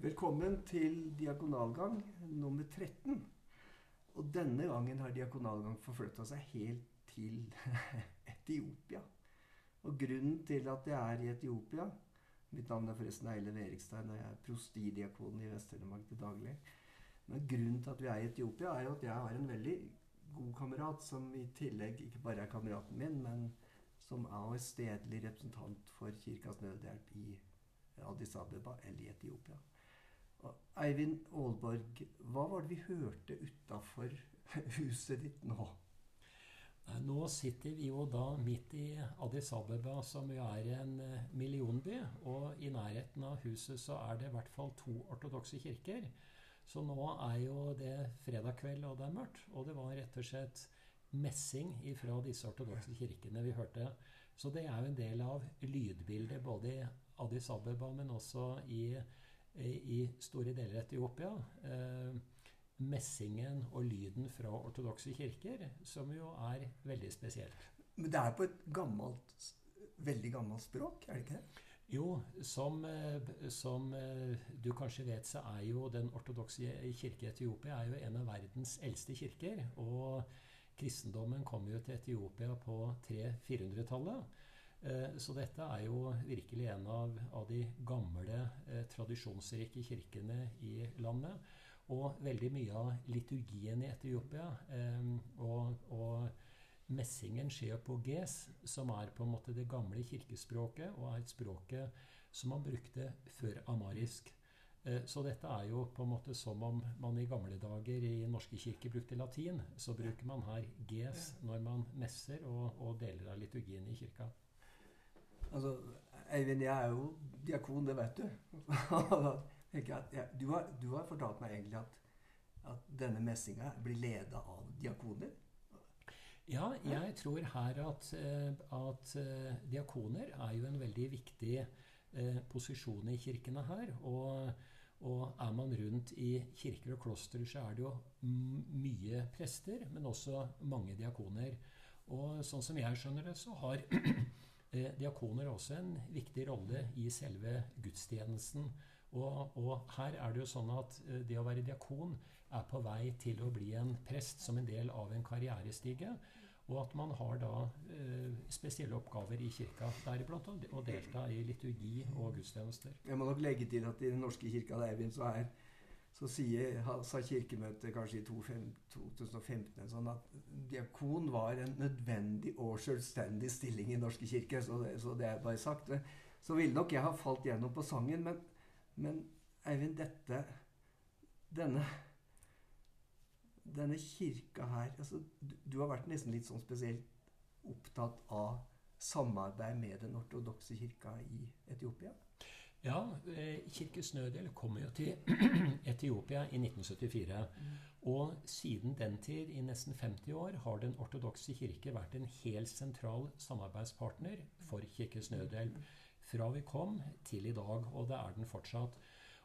Velkommen til Diakonalgang nummer 13. Og denne gangen har Diakonalgang forflyttet seg helt til Etiopia. Og grunnen til at jeg er i Etiopia, mitt navn er forresten Eilef Erikstein, og jeg er prostidiakon i Vest-Telemark til daglig. Men grunnen til at vi er i Etiopia er jo at jeg har en veldig god kamerat, som i tillegg ikke bare er kameraten min, men som er stedlig representant for Kirkas Nødhjelp i Addis Abeba eller i Etiopia. Eivind Aalborg, hva var det vi hørte utenfor huset ditt nå? Nå sitter vi jo da midt i Addis Abeba, som jo er en millionby, og i nærheten av huset så er det i hvert fall 2 ortodokse kirker. Så nå er jo det fredag kveld, og det er mørkt, og det var rett og slett messing fra disse ortodokse kirkene vi hørte. Så det er jo en del av lydbildet både i Addis Abeba, men også i store deler av Etiopia. Messingen og lyden fra ortodokse kirker, som jo er veldig spesielt. Men det er på et veldig gammelt språk, er det ikke det? Jo, som du kanskje vet, så er jo den ortodokse kirke i Etiopia er jo en av verdens eldste kirker, og kristendommen kom jo til Etiopia på 300-400-tallet. Så dette er jo virkelig en av de gamle, tradisjonsrike kirkene i landet. Og veldig mye av liturgien i Etiopia, og messingen skjer på ges, som er på en måte det gamle kirkespråket, og er et språket som man brukte før amarisk. Så dette er jo på en måte som om man i gamle dager i norske kirker brukte latin, så bruker man her ges når man messer og deler av liturgien i kirka. Altså, Eivind, jeg er jo diakon, det vet du. Du har fortalt meg egentlig at denne messinga blir ledet av diakoner. Ja, jeg tror her at diakoner er jo en veldig viktig posisjon i kirkene her, og er man rundt i kirker og kloster, så er det jo mye prester, men også mange diakoner. Og sånn som jeg skjønner det, så har diakoner også en viktig rolle i selve gudstjenesten. Og her er det jo sånn at det å være diakon er på vei til å bli en prest som en del av en karrierestige, og at man har da spesielle oppgaver i kirka, deriblant å delta i liturgi og gudstjenester. Jeg må nok legge til at i den norske kirka, Eivind, sa kirkemøtet kanskje i 2015 sånn at diakon var en nødvendig og selvstendig stilling i norske kirke, så det er bare sagt. Så ville nok jeg ha falt gjennom på sangen, men Eivind, denne kirka her, altså, du har vært nesten litt sånn spesielt opptatt av samarbeid med den ortodokse kirka i Etiopia? Ja, Kirkes Nødhjelp kom jo til Etiopia i 1974, og siden den tid, i nesten 50 år, har den ortodokse kirke vært en helt sentral samarbeidspartner for Kirkes Nødhjelp, fra vi kom til i dag, og det er den fortsatt.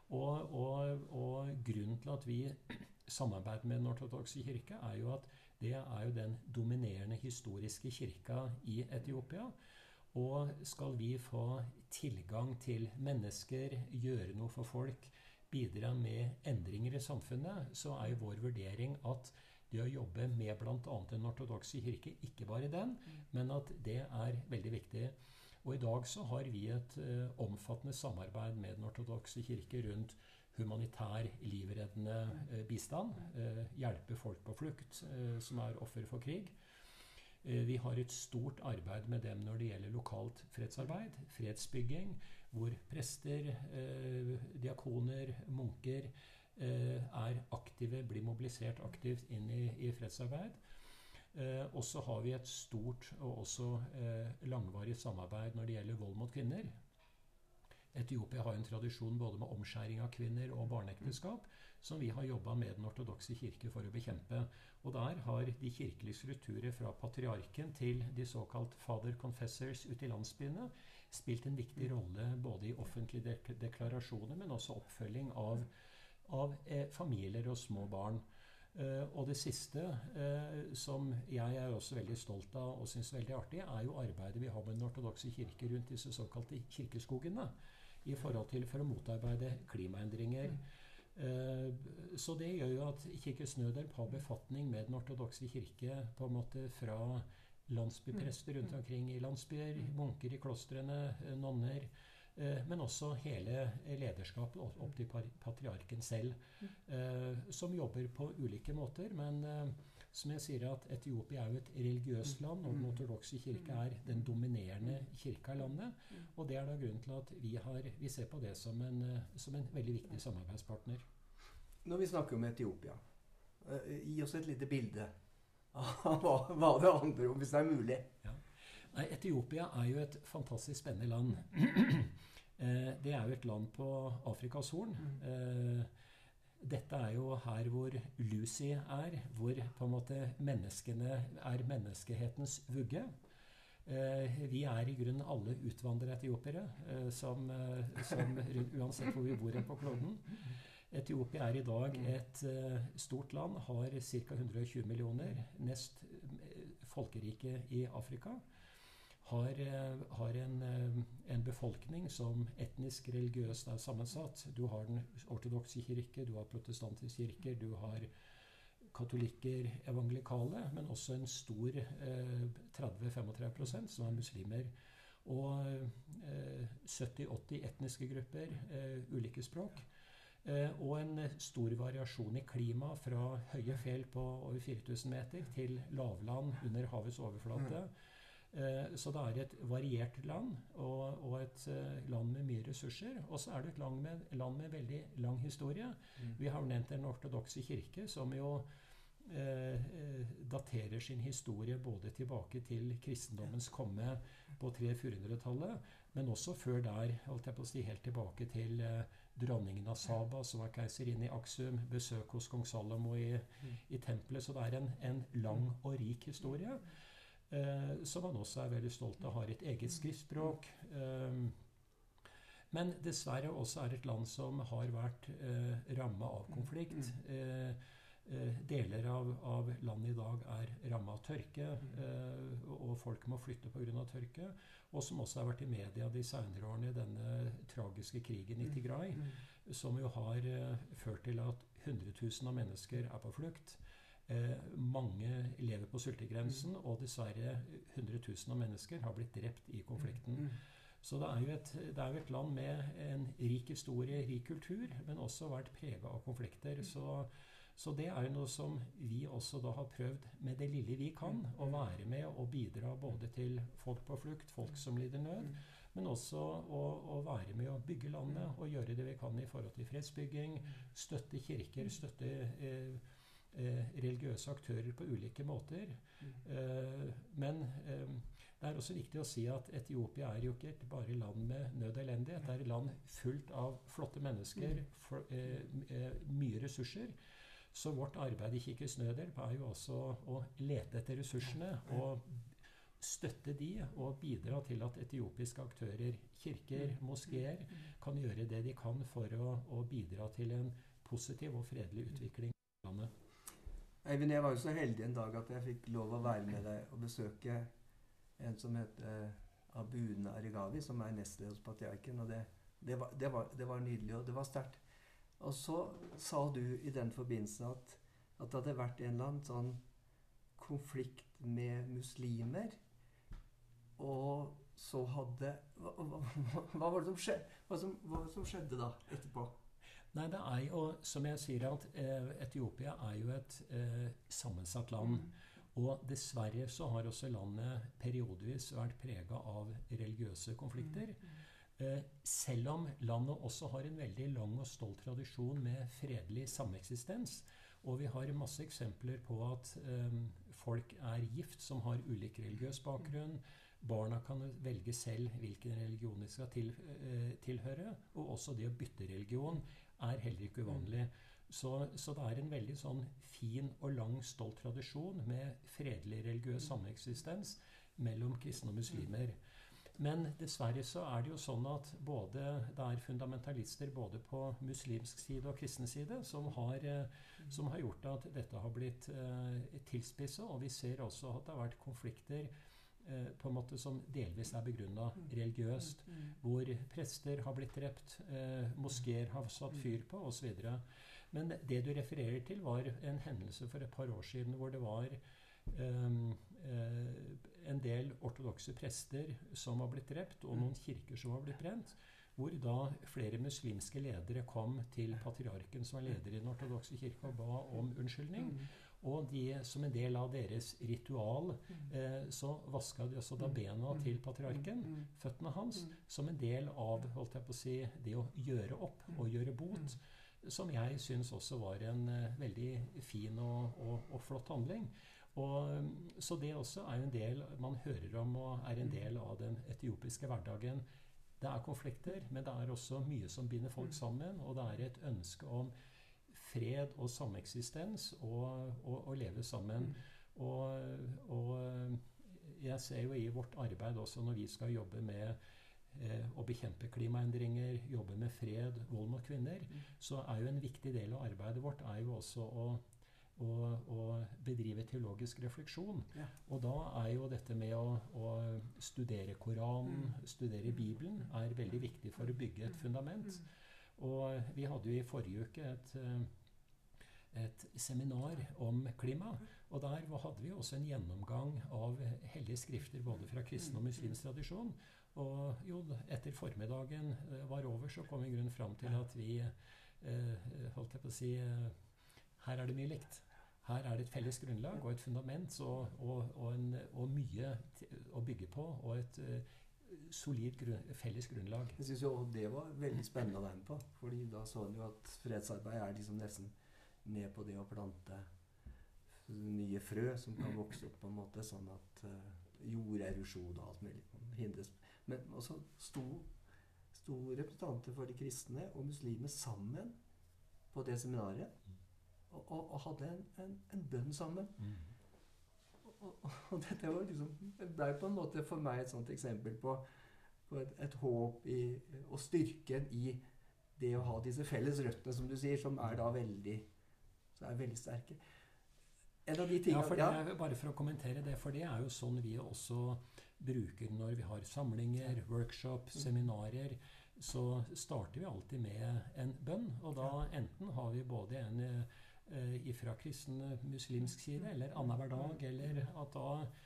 Og grunnen til at vi samarbeider med den ortodokse kirke er jo at det er jo den dominerende historiske kirka i Etiopia. Og skal vi få tilgang til mennesker, gjøre noe for folk, bidra med endringer i samfunnet, så er jo vår vurdering at det å jobbe med blant annet den ortodokse kirke, ikke bare den, men at det er veldig viktig. Og i dag så har vi et omfattende samarbeid med den ortodokse kirke rundt humanitær, livreddende bistand, hjelpe folk på flukt som er offer for krig. Vi har et stort arbeid med dem når det gjelder lokalt fredsarbeid, fredsbygging, hvor prester, diakoner, munker er aktive, blir mobilisert aktivt inn i fredsarbeid. Og så har vi et stort og også langvarig samarbeid når det gjelder vold mot kvinner. Etiopia har en tradisjon både med omskjæring av kvinner og barneekteskap, som vi har jobbet med den ortodokse kirke for å bekjempe. Og der har de kirkelige strukturer fra patriarken til de såkalt father confessors ute i landsbyene spilt en viktig rolle både i offentlige deklarasjoner, men også oppfølging av familier og små barn. Og det siste, som jeg er også veldig stolt av og synes veldig artig, er jo arbeidet vi har med den ortodokse kirke rundt disse såkalte kirkeskogene. i forhold til for å motarbeide klimaendringer. Så det gjør jo at Kirkens Nødhjelp har befatning med den ortodokse kirke på en måte fra landsbyprester rundt omkring i landsbyer, munker i klostrene, nonner, men også hele lederskapet opp til patriarken selv, som jobber på ulike måter. Men som jeg sier at Etiopia er jo et religiøst land, og den ortodokse kirke er den dominerende kirka i landet. Og det er da grunnen til at vi ser på det som en veldig viktig samarbeidspartner. Når vi snakker om Etiopia, gi oss et lite bilde av hva det handler om, hvis det er mulig. Ja. Nei, Etiopia er jo et fantastisk spennende land. Det er jo et land på Afrikas Horn. Dette er jo her hvor Lucy er, hvor på en måte menneskene er menneskehetens vugge. Vi er i grunnen alle utvandrede etiopere, uansett hvor vi bor på kloden. Etiopia er i dag et stort land, har ca. 120 millioner, nest folkerike i Afrika. Har en befolkning som etnisk religiøst er sammensatt. Du har den ortodokse kirke, du har protestantiske kirker, du har katolikker, evangelikale, men også en stor 30-35% som er muslimer. Og 70-80 etniske grupper, ulike språk. Og en stor variasjon i klima fra høye fjell på over 4000 meter til lavland under havets overflate. Så det er et variert land, og et land med mye ressurser. Og så er det et land med veldig lang historie. Vi har nevnt den ortodokse kirke, som jo daterer sin historie både tilbake til kristendommens komme på 300-400-tallet, men også før der, holdt jeg på å si, helt tilbake til dronningen av Saba, som var keiserinne i Aksum, besøk hos kong Salomo i tempelet. Så det er en lang og rik historie. Som man også er veldig stolt av, har et eget skriftspråk. Men dessverre også er et land som har vært rammet av konflikt. Deler av landet i dag er rammet av tørke, og folk må flytte på grunn av tørke. Og som også har vært i media de senere årene, denne tragiske krigen i Tigray, som jo har ført til at 100 000 av mennesker er på flukt. Mange lever på sultegrensen, og dessverre 100 000 av mennesker har blitt drept i konflikten. Så det er jo et land med en rik historie, rik kultur, men også vært preget av konflikter. Så det er jo noe som vi også da har prøvd med det lille vi kan, å være med og bidra både til folk på flukt, folk som lider nød, men også å være med å bygge landet og gjøre det vi kan i forhold til fredsbygging, støtte kirker, støtte religiøse aktører på ulike måter. Men det er også viktig å si at Etiopia er jo ikke bare land med nød og elendighet. Det er et land fullt av flotte mennesker, mye ressurser. Så vårt arbeid i Kirkens Nødhjelp er jo også å lete etter ressursene og støtte de og bidra til at etiopiske aktører, kirker, moskeer, kan gjøre det de kan for å bidra til en positiv og fredelig utvikling i landet. Eivind, jeg var jo så heldig en dag at jeg fikk lov å være med deg og besøke en som heter Abune Arigavi, som er nestleder hos patriarken. Og det var nydelig, og det var sterkt. Og så sa du i den forbindelse at det hadde vært en eller annen sånn konflikt med muslimer, og så hadde Hva var det som skjedde? Hva som skjedde da etterpå? Nei, det er jo, som jeg sier, at Etiopia er jo et sammensatt land. Og dessverre så har også landet periodevis vært preget av religiøse konflikter. Selv om landet også har en veldig lang og stolt tradisjon med fredelig sameksistens. Og vi har masse eksempler på at folk er gift som har ulik religiøs bakgrunn. Barna kan velge selv hvilken religion de skal tilhøre. Og også det å bytte religion er heller ikke uvanlig. Så det er en veldig sånn fin og lang, stolt tradisjon med fredelig religiøs sameksistens mellom kristne og muslimer. Men dessverre så er det jo sånn at det er fundamentalister både på muslimsk side og kristen side som har gjort at dette har blitt tilspisset, og vi ser også at det har vært konflikter på en måte som delvis begrunnet religiøst, hvor prester har blitt drept, moskéer har satt fyr på, og så videre. Men det du refererer til var en hendelse for et par år siden, hvor det var en del ortodokse prester som var blitt drept, og noen kirker som var blitt brent, hvor da flere muslimske ledere kom til patriarken som var leder i den ortodokse kirke og ba om unnskyldning. Og som en del av deres ritual, så vasket de også da bena til patriarken, føttene hans, som en del av, holdt jeg på å si, det å gjøre opp og gjøre bot, som jeg synes også var en veldig fin og flott handling. Så det også en del man hører om og en del av den etiopiske hverdagen. Det konflikter, men det også mye som binder folk sammen, og det et ønske om fred og sameksistens og leve sammen. Og jeg ser jo i vårt arbeid også når vi skal jobbe med å bekjempe klimaendringer, jobbe med fred, vold mot kvinner, så jo en viktig del av arbeidet vårt jo også å bedrive teologisk refleksjon. Ja. Og da jo dette med å studere Koranen, studere Bibelen, veldig viktig for å bygge et fundament. Og vi hadde jo i forrige uke et seminar om klima, og der hadde vi også en gjennomgang av hellige skrifter både fra kristen og muslimsk tradisjon. Og jo, etter formiddagen var over, så kom vi i grunnen fram til at vi, holdt jeg på å si, her det mye likt. Her det et felles grunnlag og et fundament og mye å bygge på, og et solid felles grunnlag. Jeg synes jo det var veldig spennende å være med på, fordi da så en jo at fredsarbeid liksom nesten ned på det å plante nye frø som kan vokse opp på en måte, sånn at jorderosjon og alt mulig hindres. Men også sto representanter for de kristne og muslimer sammen på det seminaret, og hadde en bønn sammen. Og dette var liksom, det ble på en måte for meg et sånt eksempel på et håp og styrken i det å ha disse felles røttene, som du sier, som da veldig sterke. En av de tingene, bare for å kommentere det, for det jo sånn vi også bruker når vi har samlinger, workshop, seminarer, så starter vi alltid med en bønn, og da enten har vi både en ifra kristen muslimsk side, eller annenhver dag, eller at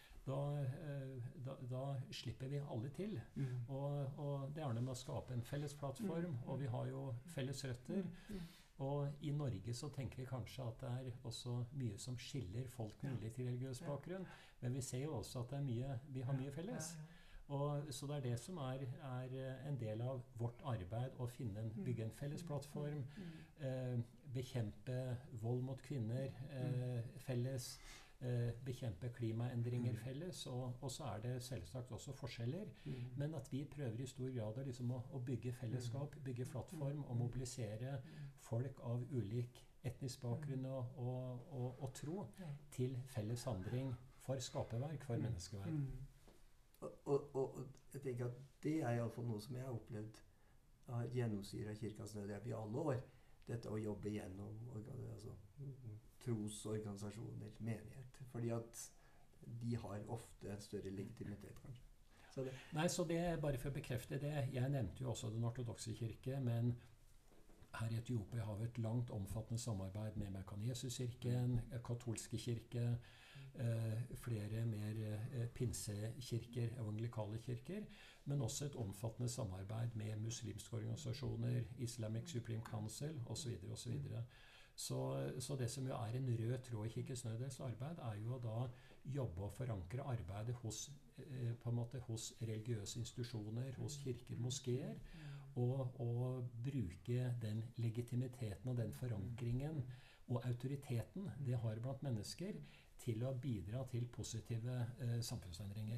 da slipper vi alle til. Og det noe med å skape en felles plattform, og vi har jo felles røtter. Og i Norge så tenker vi kanskje at det også mye som skiller folk mulig til religiøs bakgrunn, men vi ser jo også at vi har mye felles. Og så det det som en del av vårt arbeid, å bygge en felles plattform, bekjempe vold mot kvinner felles, bekjempe klimaendringer felles, og så det selvsagt også forskjeller, men at vi prøver i stor grad å bygge fellesskap, bygge plattform og mobilisere folk av ulik etnisk bakgrunn og tro til felles handling for skaperverk, for menneskeverd. Og jeg tenker at det I alle fall noe som jeg har opplevd har gjennomsyret Kirkens Nødhjelp I alle år. Dette å jobbe gjennom trosorganisasjoner, menighet. Fordi at de har ofte en større legitimitet, kanskje. Så det bare for å bekrefte det. Jeg nevnte jo også den ortodokse kirke, men her I Etiopia har vi et langt omfattende samarbeid med Mekanesuskirken, katolske kirke, flere mer pinsekirker, evangelikale kirker, men også et omfattende samarbeid med muslimske organisasjoner, Islamic Supreme Council osv. osv. Så det som jo en rød tråd I Kirkens Nødhjelps arbeid jo å da jobbe og forankre arbeidet hos religiøse institusjoner, hos kirker, moskéer, og bruke den legitimiteten og den forankringen og autoriteten det har blant mennesker til å bidra til positive samfunnsendringer.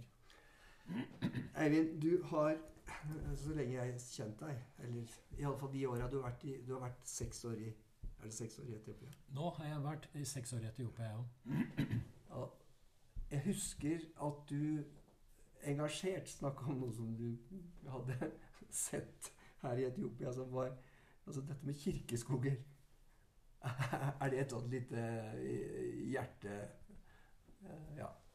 Eivind, du har, så lenge jeg kjent deg, eller I alle fall de årene du har vært 6 år I, det 6 år I Etiopia? Nå har jeg vært 6 år I Etiopia, ja. Jeg husker at du engasjert snakket om noe som du hadde sett her I Etiopia, som var dette med kirkeskoger. Det et sånt lite hjerte... Ja.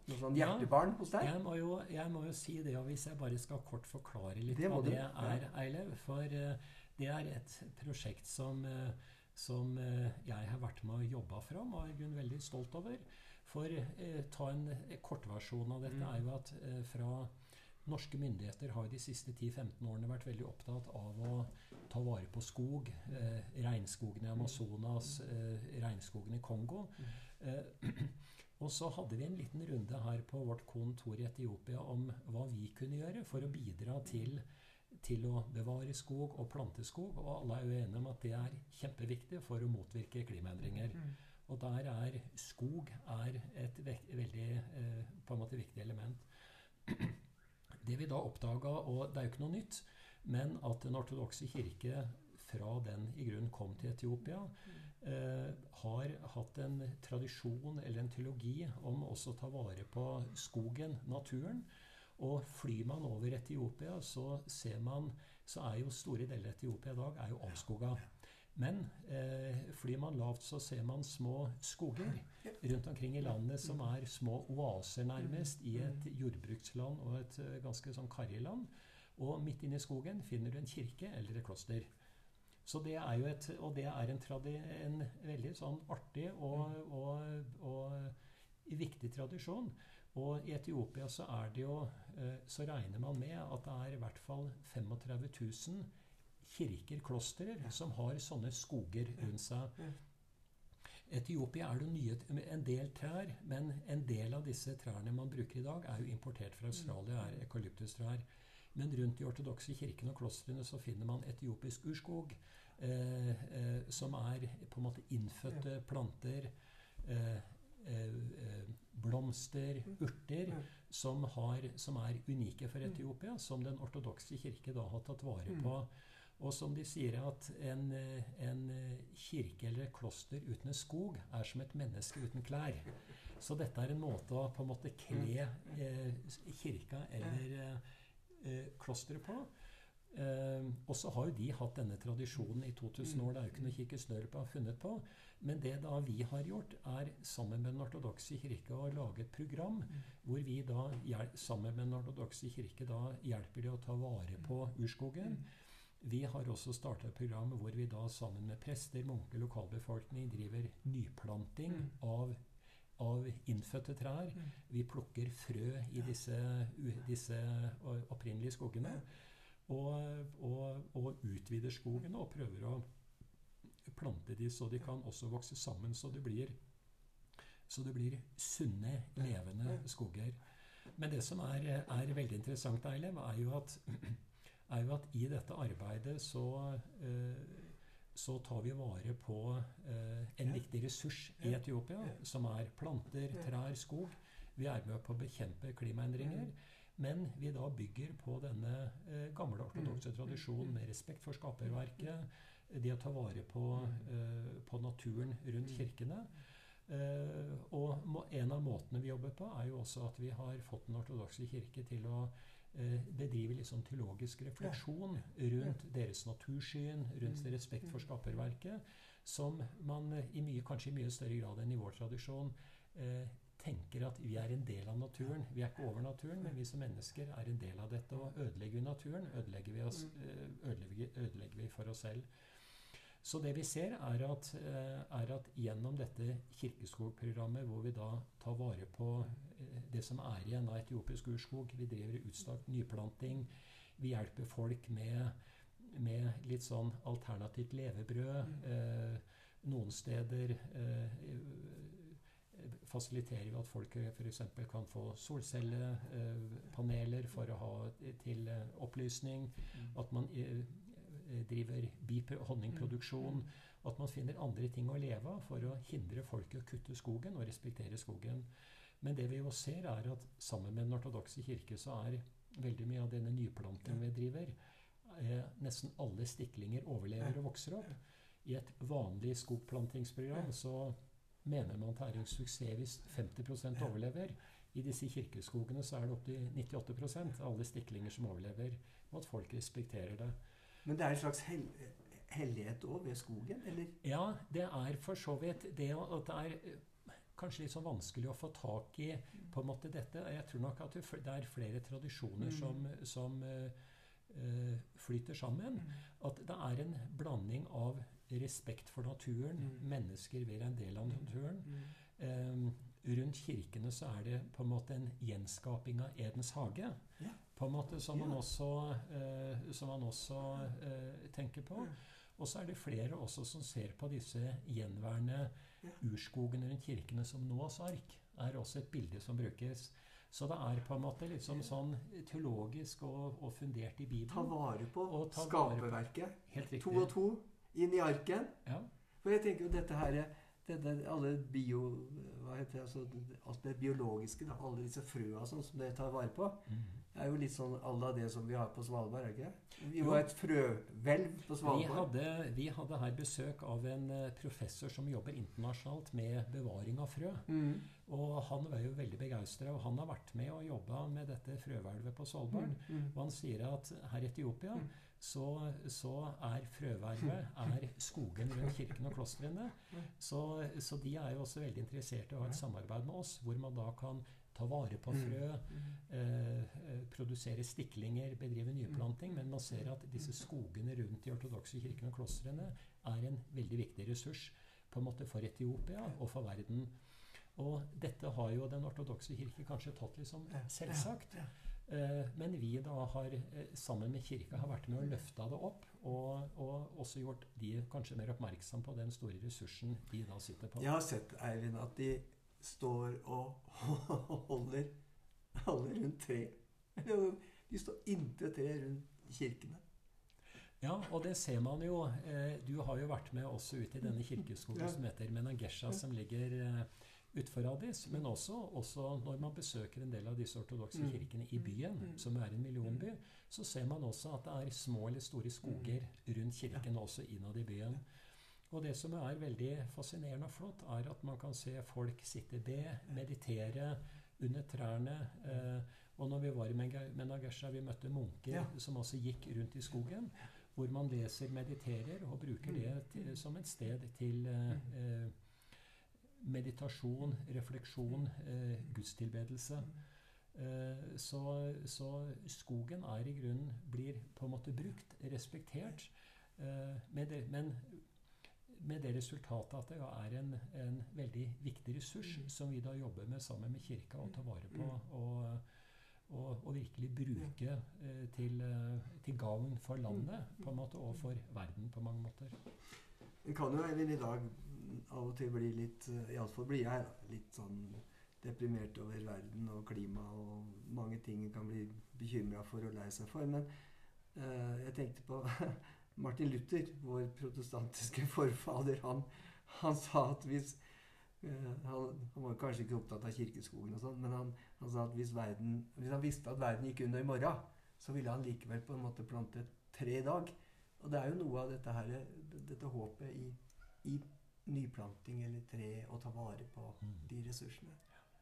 Noe sånn hjertebarn hos deg? Jeg må jo si det, og hvis jeg bare skal kort forklare litt Det må hva du. det er, Eilev. For det er et prosjekt som jeg har vært med å jobbe fram, og er i grunnen veldig stolt over. For ta en kortversjon av dette er jo at fra norske myndigheter har de siste 10-15 årene vært veldig opptatt av å ta vare på skog. Regnskogen i Amazonas, regnskogen i Kongo. Og så hadde vi en liten runde her på vårt kontor i Etiopia om hva vi kunne gjøre for å bidra til å bevare skog og plante skog. Og alle er jo enige om at det er kjempeviktig for å motvirke klimaendringer. Og der er skog et veldig på en måte viktig element. Det vi da oppdaga, og det er jo ikke noe nytt, men at den ortodokse kirke fra den i grunnen kom til Etiopia, har hatt en tradisjon eller en teologi om også å ta vare på skogen, naturen. Og flyr man over Etiopia, så er jo store deler av Etiopia i dag er jo avskoga. Men flyr man lavt, så ser man små skoger rundt omkring i landet som er små oaser nærmest i et jordbruksland og et ganske sånn karrig land. Og midt inne i skogen finner du en kirke eller et kloster. Så det er jo en veldig sånn artig og viktig tradisjon. Og i Etiopia så så regner man med at det er i hvert fall 35 000 kirker, klostrer, som har sånne skoger rundt seg. Etiopia er det en del trær, men en del av disse trærne man bruker i dag er jo importert fra Australia, er eukalyptustrær. Men rundt de ortodokse kirkene og klostrene så finner man etiopisk urskog, som er på en måte innfødte planter, blomster, urter, som er unike for Etiopia, som den ortodokse kirke da har tatt vare på. Og som de sier at en kirke eller et kloster uten en skog er som et menneske uten klær. Så dette er en måte å på en måte kle kirka eller klosteret på. Og så har jo de hatt denne tradisjonen i 2000 år. Det er jo ikke noe Kirke Snørp har funnet på. Men det da vi har gjort, er sammen med den ortodokse kirke å lage et program hvor vi da sammen med den ortodokse kirke da hjelper de å ta vare på urskogen. Vi har også startet et program hvor vi da sammen med prester, munker, lokalbefolkning driver nyplanting av innfødte trær. Vi plukker frø i disse opprinnelige skogene og utvider skogene og prøver å plante de så de kan også vokse sammen, så det blir sunne, levende skoger. Men det som er veldig interessant, Eilev, er jo at i dette arbeidet så tar vi vare på en viktig ressurs i Etiopia, som er planter, trær, skog. Vi er med på å bekjempe klimaendringer, men vi da bygger på denne gamle ortodokse tradisjonen med respekt for skaperverket, det å ta vare på naturen rundt kirkene. Og en av måtene vi jobber på er jo også at vi har fått den ortodokse kirke til å bedrive litt sånn teologisk refleksjon rundt deres natursyn, rundt respekt for skaperverket, som man kanskje i mye større grad enn i vår tradisjon tenker at vi er en del av naturen. Vi er ikke over naturen, men vi som mennesker er en del av dette. Og ødelegger vi naturen, ødelegger vi for oss selv. Så det vi ser er at gjennom dette kirkeskogprogrammet, hvor vi da tar vare på det som er igjen av etiopisk urskog, vi driver utstrakt nyplanting, vi hjelper folk med litt sånn alternativt levebrød. Noen steder fasiliterer vi at folk for eksempel kan få solcellepaneler for å ha til opplysning, at man driver honningproduksjon, at man finner andre ting å leve av for å hindre folk å kutte skogen og respektere skogen. Men det vi jo ser er at sammen med den ortodokse kirke så er veldig mye av denne nyplantingen vi driver, nesten alle stiklinger overlever og vokser opp. I et vanlig skogplantingsprogram så mener man at det er en suksess hvis 50% overlever. I disse kirkeskogene så er det opp til 98% av alle stiklinger som overlever, og at folk respekterer det. Men det er en slags hellighet også ved skogen, eller? Ja, det er for så vidt det at det er kanskje litt sånn vanskelig å få tak i på en måte dette. Jeg tror nok at det er flere tradisjoner som flyter sammen. At det er en blanding av respekt for naturen. Mennesker vil en del av naturen. Rundt kirkene så er det på en måte en gjenskaping av Edens hage. På en måte som man også tenker på. Og så er det flere også som ser på disse gjenværende urskogene rundt kirkene som Noas ark. Er også et bilde som brukes. Så det er på en måte litt sånn teologisk og fundert i Bibelen. Ta vare på skaperverket. Helt riktig. 2 og 2 inn i arken. Ja. For jeg tenker jo dette her, alle alt det biologiske, da, alle disse frøa sånn, som det tar vare på, er jo litt sånn alle det som vi har på Svalbard, er ikke? Vi var et frøhvelv på Svalbard. Vi hadde her besøk av en professor som jobber internasjonalt med bevaring av frø. Og han var jo veldig begeistret, og han har vært med og jobbet med dette frøhvelvet på Svalbard. Og han sier at her i Etiopia så er frøhvelvet skogen rundt kirken og klostrene. Så de er jo også veldig interessert i å ha et samarbeid med oss, hvor man da kan ta vare på frø, produsere stiklinger, bedrive nyplanting, men man ser at disse skogene rundt de ortodokse kirkene og klostrene er en veldig viktig ressurs på en måte for Etiopia og for verden. Og dette har jo den ortodokse kirke kanskje tatt litt som selvsagt. Men vi da har, sammen med kirka, har vært med å løfte det opp, og også gjort de kanskje mer oppmerksom på den store ressursen de da sitter på. Jeg har sett, Eivind, at de står og holder rundt tre. De står inntil tre rundt kirkene. Ja, og det ser man jo. Du har jo vært med også ut i denne kirkeskolen som heter Menagesha, som ligger utfor Addis, men også når man besøker en del av disse ortodokse kirkene i byen, som er en millionby, så ser man også at det er små eller store skoger rundt kirken også innad i byen. Og det som er veldig fascinerende og flott, er at man kan se folk sitte be, meditere under trærne. Og når vi var i Menagesha, vi møtte munker som også gikk rundt i skogen, hvor man leser, mediterer og bruker det som et sted til meditasjon, refleksjon, gudstilbedelse. Så skogen er i grunnen, blir på en måte brukt, respektert, men med det resultatet at det er en veldig viktig ressurs som vi da jobber med sammen med kirka og tar vare på og virkelig bruke til gavn for landet på en måte, og for verden på mange måter. En kan jo i dag av og til bli litt, i alle fall blir jeg litt sånn deprimert over verden og klima, og mange ting kan bli bekymret for og lei seg for, men jeg tenkte på Martin Luther, vår protestantiske forfader, han sa at hvis han var kanskje ikke opptatt av kirkeskogen og sånn, men han sa at hvis han visste at verden gikk under i morgen, så ville han likevel på en måte plante et tre i dag. Og det er jo noe av dette håpet i nyplanting eller tre, og ta vare på de ressursene.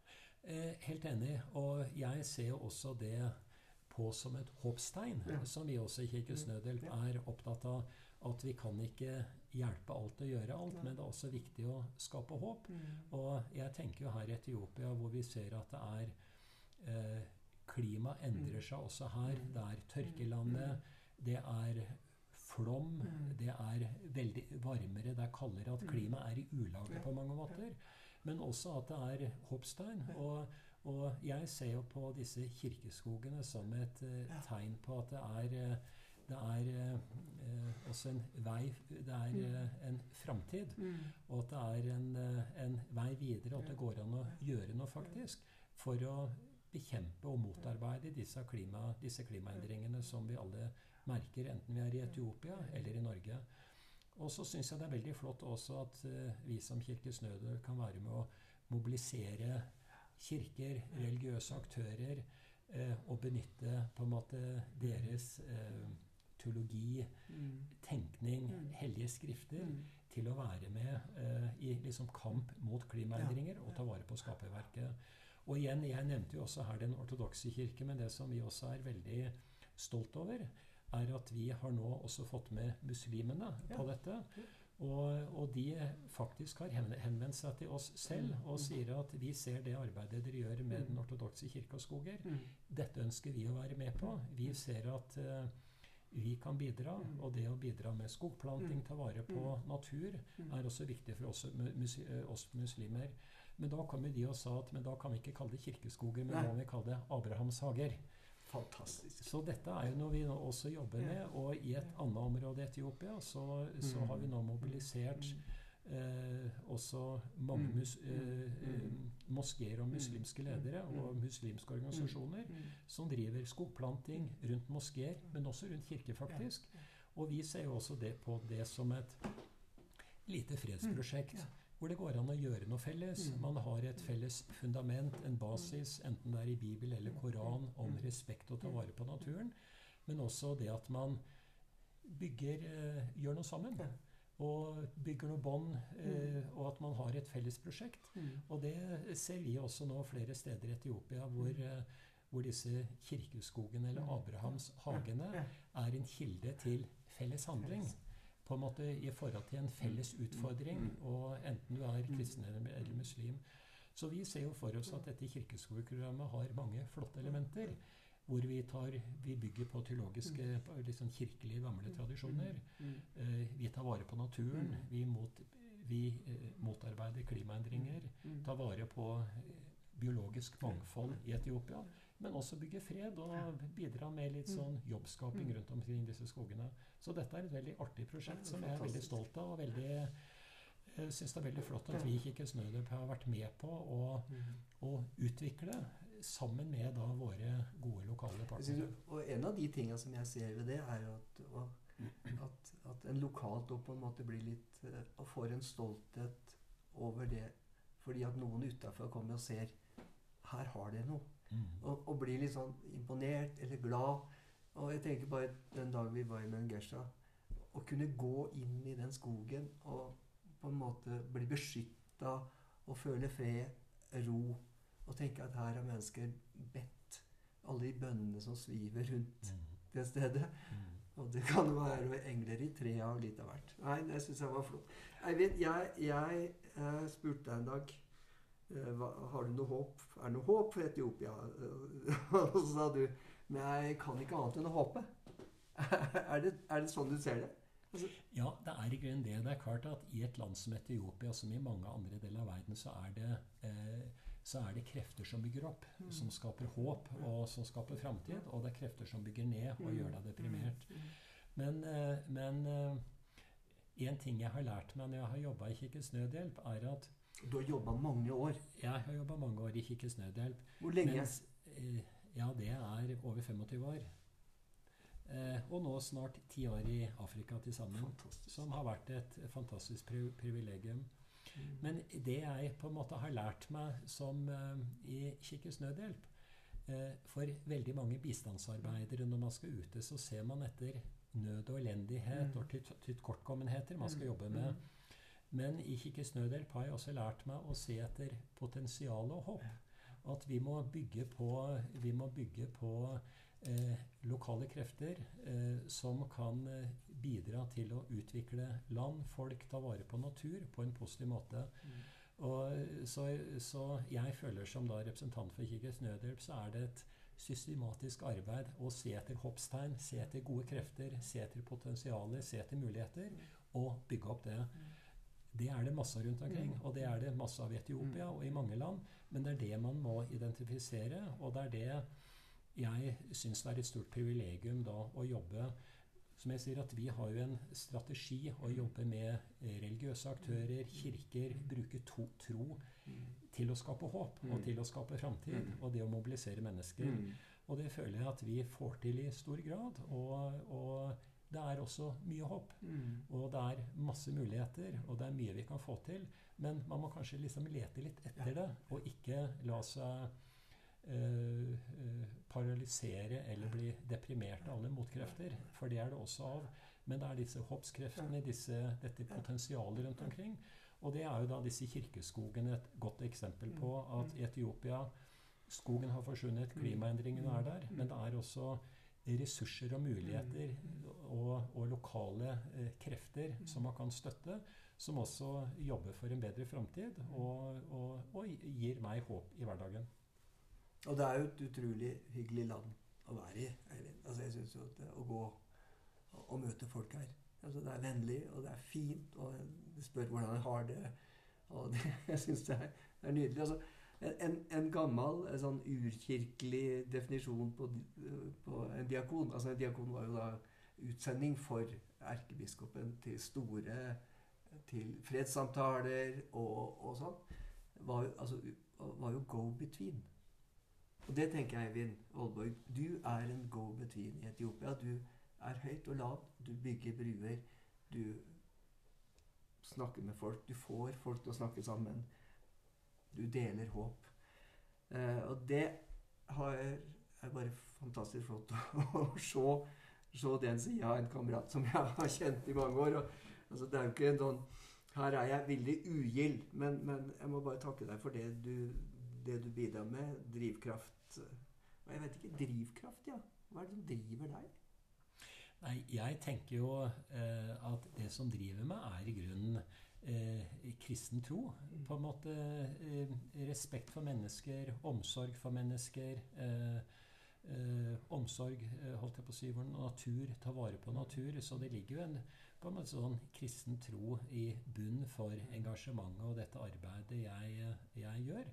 Helt enig, og jeg ser jo også det på som et håpstegn, som vi også i Kirkens Nødhjelp er opptatt av, at vi kan ikke hjelpe alt og gjøre alt, men det er også viktig å skape håp. Og jeg tenker jo her i Etiopia, hvor vi ser at det er klima endrer seg også her, det er tørkelandet, det er flom, det er veldig varmere, det er kaldere, at klima er i ulage på mange måter, men også at det er håpstegn, og jeg ser jo på disse kirkeskogene som et tegn på at det er også en vei, det er en framtid, og at det er en vei videre, at det går an å gjøre noe faktisk, for å bekjempe og motarbeide disse klimaendringene som vi alle merker, enten vi er i Etiopia eller i Norge. Og så synes jeg det er veldig flott også at vi som Kirkens Nødhjelp kan være med å mobilisere kirker, religiøse aktører, og benytte på en måte deres teologi, tenkning, hellige skrifter, til å være med i liksom kamp mot klimaendringer og ta vare på skaperverket. Og igjen, jeg nevnte jo også her den ortodokse kirke, men det som vi også er veldig stolt over, er at vi har nå også fått med muslimene på dette. Og de faktisk har henvendt seg til oss selv og sier at vi ser det arbeidet dere gjør med den ortodokse kirke og skoger. Dette ønsker vi å være med på. Vi ser at vi kan bidra, og det å bidra med skogplanting, ta vare på natur, er også viktig for oss muslimer. Men da kom de og sa at men da kan vi ikke kalle det kirkeskoger, men da må vi kalle det Abrahams hager. Fantastisk. Så dette er jo noe vi nå også jobber med, og i et annet område i Etiopia så har vi nå mobilisert også mange moskeer og muslimske ledere og muslimske organisasjoner som driver skogplanting rundt moskeer, men også rundt kirker faktisk. Og vi ser jo også det på det som et lite fredsprosjekt, hvor det går an å gjøre noe felles. Man har et felles fundament, en basis, enten det er i Bibel eller Koran, om respekt og ta vare på naturen, men også det at man gjør noe sammen, og bygger noe bånd, og at man har et felles prosjekt. Og det ser vi også nå flere steder i Etiopia, hvor disse kirkeskogene eller Abrahams hagene er en kilde til felles handling. På en måte i forhold til en felles utfordring, og enten du er kristen eller muslim. Så vi ser jo for oss at dette kirkeskoleprogrammet har mange flotte elementer, hvor vi bygger på teologiske, liksom kirkelige, gamle tradisjoner. Vi tar vare på naturen, vi motarbeider klimaendringer, tar vare på biologisk mangfold i Etiopia, men også bygge fred og bidra med litt sånn jobbskaping rundt omkring disse skogene. Så dette er et veldig artig prosjekt som jeg er veldig stolt av, og jeg synes det er veldig flott at vi i Kirkens Nødhjelp har vært med på å utvikle sammen med da våre gode lokale partnere. Og en av de tingene som jeg ser ved det, er at en lokalt på en måte blir litt, og får en stolthet over det, fordi at noen utenfor kommer og ser, her har det noe. Og blir litt sånn imponert eller glad. Og jeg tenker bare den dagen vi var i Mengesha, å kunne gå inn i den skogen og på en måte bli beskyttet og føle fred, ro, og tenke at her har mennesker bedt alle de bønnene som sviver rundt det stedet. Og det kan være engler i tre og litt av hvert. Nei, det synes jeg var flott. Jeg spurte deg en dag, har du noe håp? Er det noe håp for Etiopia? Og så sa du, men jeg kan ikke annet enn å håpe. Er det sånn du ser det? Altså, ja, det er i grunnen det. Det er klart at i et land som Etiopia, som i mange andre deler av verden, så er det krefter som bygger opp, som skaper håp, og som skaper fremtid, og det er krefter som bygger ned og gjør deg deprimert. Men en ting jeg har lært meg når jeg har jobbet i Kirkens Nødhjelp, er at du har jobbet mange år. Jeg har jobbet mange år i Kirkens Nødhjelp. Hvor lenge? Ja, det er over 25 år. Og nå snart 10 år i Afrika til sammen, som har vært et fantastisk privilegium. Men det jeg på en måte har lært meg som i Kirkens Nødhjelp, for veldig mange bistandsarbeidere når man skal ute, så ser man etter nød og elendighet og tilkortkommenheter man skal jobbe med. Men i Kirkens Nødhjelp har jeg også lært meg å se etter potensial og håp. At vi må bygge på lokale krefter som kan bidra til å utvikle land, folk, ta vare på natur på en positiv måte. Og så jeg føler som da representant for Kirkens Nødhjelp, så er det et systematisk arbeid å se etter håpstegn, se etter gode krefter, se etter potensialer, se etter muligheter, og bygge opp det. Det er det masse rundt omkring, og det er det masse av i Etiopia og i mange land, men det er det man må identifisere, og det er det jeg synes det er et stort privilegium da å jobbe. Som jeg sier, at vi har jo en strategi å jobbe med religiøse aktører, kirker, bruke tro til å skape håp og til å skape fremtid, og det å mobilisere mennesker. Og det føler jeg at vi får til i stor grad, og det er også mye håp, og det er masse muligheter, og det er mye vi kan få til, men man må kanskje liksom lete litt etter det, og ikke la seg paralysere eller bli deprimert av alle motkrefter, for det er det også av. Men det er disse håpskreftene, dette potensialet rundt omkring, og det er jo da disse kirkeskogene et godt eksempel på at i Etiopia, skogen har forsvunnet, klimaendringene er der, men det er også ressurser og muligheter og lokale krefter som man kan støtte, som også jobber for en bedre fremtid og gir meg håp i hverdagen. Og det jo et utrolig hyggelig land å være i, Eivind. Altså jeg synes jo at å gå og møte folk her, altså det vennlig, og det fint, og de spør hvordan jeg har det, og det, jeg synes det nydelig. Altså, en gammel, sånn urkirkelig definisjon på en diakon, altså en diakon var jo da utsending for erkebiskopen til fredssamtaler og sånn, var jo go-between. Og det tenker jeg, Eivind Aalborg, du en go-between i Etiopia. Du høyt og lavt, du bygger bruer, du snakker med folk, du får folk til å snakke sammen, du deler håp. Og det bare fantastisk flott å se den siden av en kamerat som jeg har kjent i mange år. Og, altså, det jo ikke en sånn, her jeg veldig ugild, men jeg må bare takke deg for det du bidrar med, drivkraft. Og jeg vet ikke, drivkraft, ja. Hva det som driver deg? Nei, jeg tenker jo at det som driver meg i grunnen kristen tro. På en måte respekt for mennesker, omsorg for mennesker, omsorg, holdt jeg på å si, for natur, ta vare på natur. Så det ligger jo på en måte sånn kristen tro i bunn for engasjementet og dette arbeidet jeg gjør.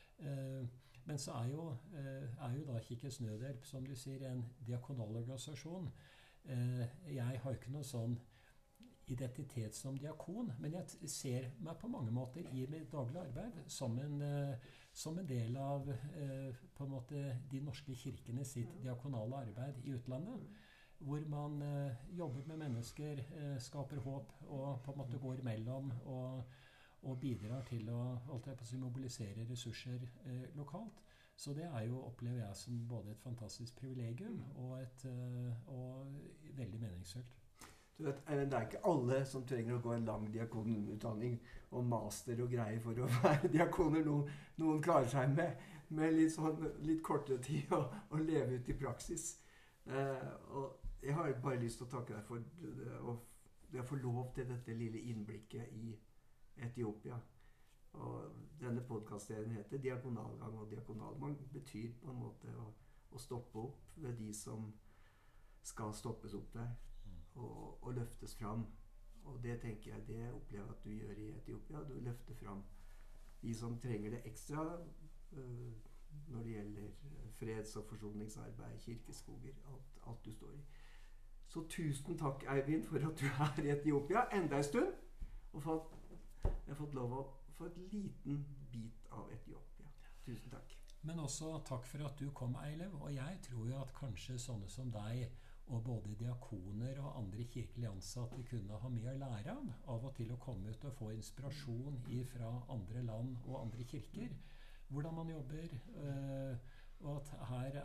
Men så jo da Kirkens Nødhjelp, som du sier, en diakonalorganisasjon. Jeg har ikke noe sånn identitet som diakon, men jeg ser meg på mange måter i mitt daglige arbeid som en del av på en måte de norske kirkene sitt diakonale arbeid i utlandet, hvor man jobber med mennesker, skaper håp og på en måte går imellom og bidrar til å mobilisere ressurser lokalt. Så det jo, opplever jeg som både et fantastisk privilegium og veldig meningsfullt. Du vet, det ikke alle som trenger å gå en lang diakonutdanning og master og greier for å være diakoner. Noen klarer seg med litt kortere tid og leve ut i praksis. Og jeg har bare lyst til å takke deg for å få lov til dette lille innblikket i Etiopia. Og denne podcastserien heter Diakonalgang og diakonalmang. Betyr på en måte å stoppe opp ved de som skal stoppes opp der og løftes fram. Og det tenker jeg, det opplever jeg at du gjør i Etiopia. Du løfter fram de som trenger det ekstra når det gjelder freds- og forsoningsarbeid, kirkeskoger, alt du står i. Så tusen takk, Eivind, for at du i Etiopia enda en stund. Og for at jeg har fått lov å få et liten bit av Etiopia. Tusen takk. Men også takk for at du kom, Eilev. Og jeg tror jo at kanskje sånne som deg, og både diakoner og andre kirkelige ansatte kunne ha mye å lære av og til å komme ut og få inspirasjon fra andre land og andre kirker. Hvordan man jobber, og at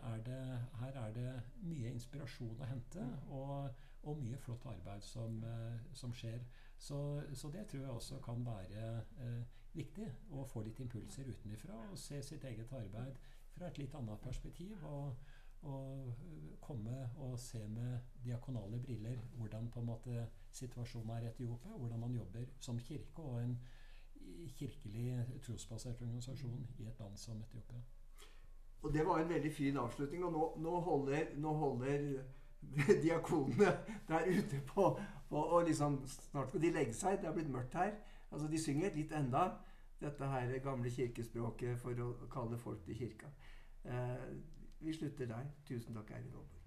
her det mye inspirasjon å hente, og mye flott arbeid som skjer. Så det tror jeg også kan være viktig å få litt impulser utenifra og se sitt eget arbeid fra et litt annet perspektiv og komme og se med diakonale briller hvordan på en måte situasjonen i Etiopia, hvordan man jobber som kirke og en kirkelig trosbasert organisasjon i et land som Etiopia. Og det var en veldig fin avslutning, og nå holder diakonene der ute på og liksom snart skal de legge seg. Det har blitt mørkt her. Altså de synger litt enda dette her gamle kirkespråket for å kalle folk til kirka. Vi slutter der. Tusen takk, Eivind Aalborg.